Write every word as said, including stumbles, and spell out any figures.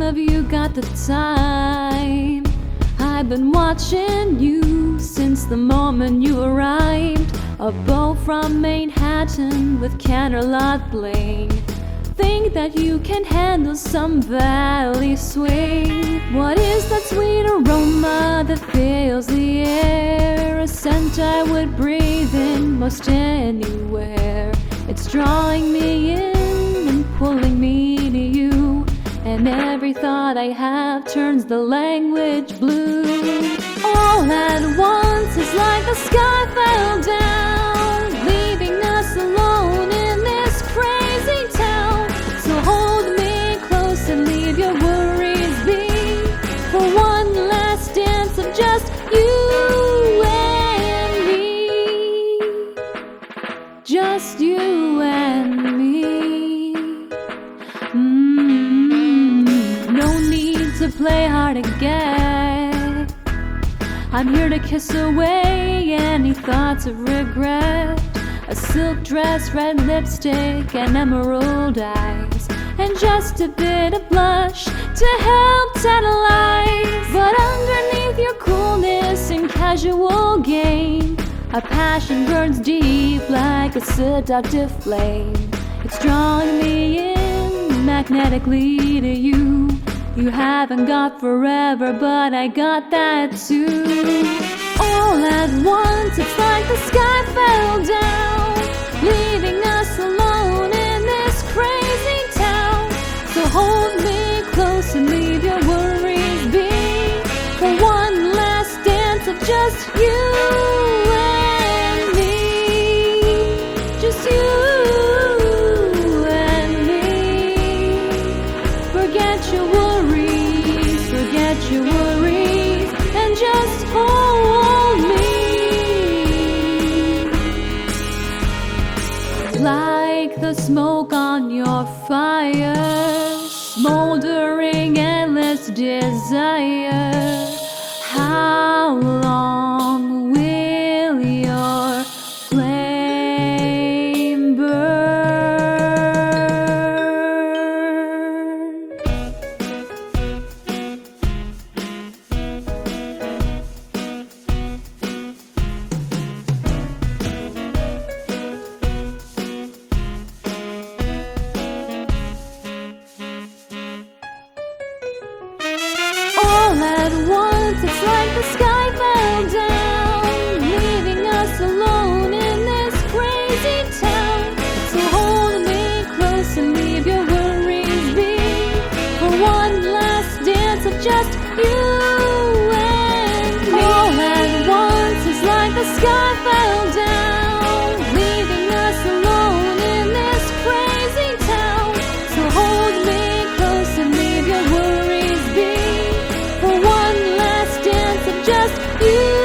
have you got the time? I've been watching you since the moment you arrived. A bow from Manhattan with candlelight bling. Think that you can handle some valley swing. What is that sweet aroma that fills the air? A scent I would breathe in most anywhere. It's drawing me in and pulling me to you, and every thought I have turns the language blue. All at once it's like the sky fell down, leaving us alone in this crazy town. So hold me close and leave your worries be, for one last dance of just you and me. Just you and me. Mm-hmm. No need to play hard to get. I'm here to kiss away any thoughts of regret. A silk dress, red lipstick, and emerald eyes, and just a bit of blush to help tantalize. But underneath your coolness and casual game, a passion burns deep like a seductive flame. It's drawing me in magnetically to you. You haven't got forever, but I got that too. All at once it's like the sky fell down, leaving us alone in this crazy town. So hold me close and leave your worries be, for one last dance of just you and me. Just you and me. Forget your worries, forget your worries, and just hold me. Like the smoke on your fire, smoldering endless desire. How long will your flame burn? All at once it's like the sky fell down, leaving us alone in this crazy town. So hold me close and leave your worries be, for one last dance of just you and me. All at once it's like the sky fell down, leaving us alone in this crazy town. So hold me close and leave your worries be, for one last dance of just you.